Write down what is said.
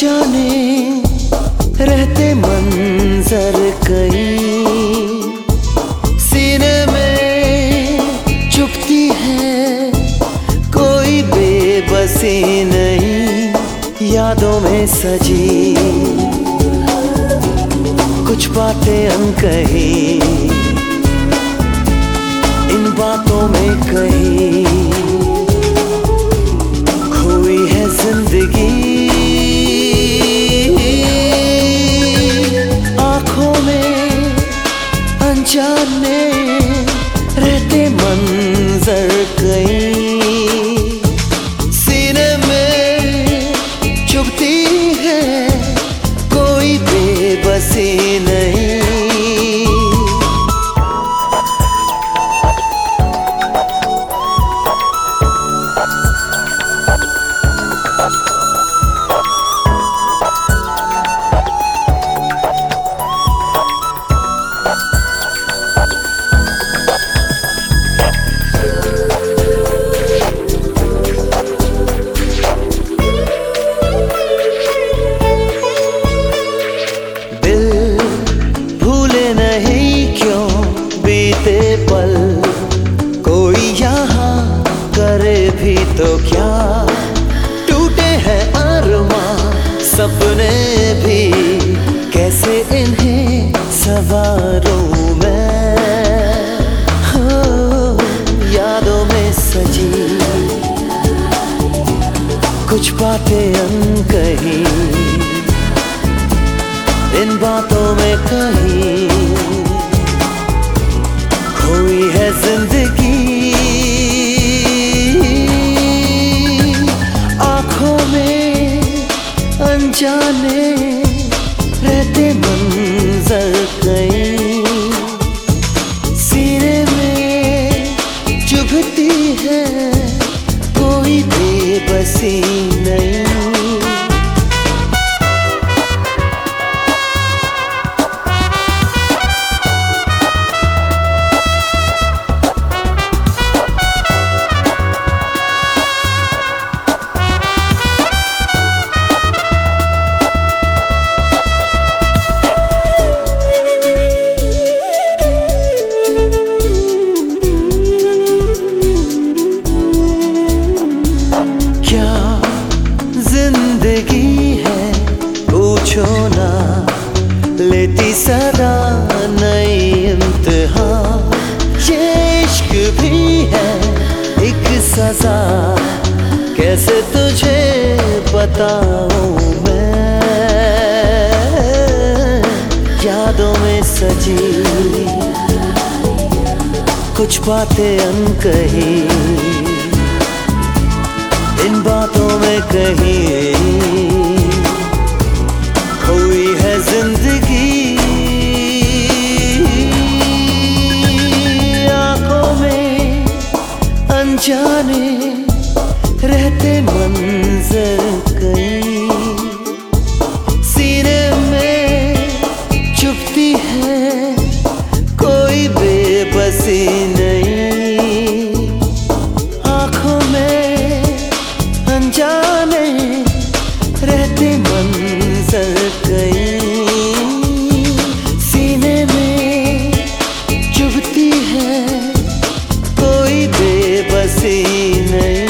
अनजाने रहते मंजर कई सीने में चुभती है, कोई बेबसी नहीं यादों में सजी कुछ बातें अनकही, इन बातों में कहीं खोई है जिंदगी। आंखों में अनजाने रहते मंजर कई सीने में चुभती है, कोई बेबसी नहीं। पल कोई यहाँ करे भी तो क्या, टूटे हैं अरमां सपने भी, कैसे इन्हें संवारूं मैं। हो यादों में सजी कुछ बातें अनकही, इन बातों में कहीं खोई है जिंदगी। आंखों में अनजाने रहते मंजर कई सीने में चुभती है, कोई बेबसी नहीं। जिंदगी है पूछो ना, लेती सदा नई इम्तिहान, ये इश्क भी है एक सजा, कैसे तुझे बताऊं मैं। यादों में सजी कुछ बातें अनकही, इन बातों में कहीं खोई है जिंदगी। आंखों में अनजाने रहते मंजर कई सीने में चुभती है, कोई बेबसी नहीं। आंखों में अनजाने रहते मंजर कई सीने में चुभती है, कोई बेबसी नहीं।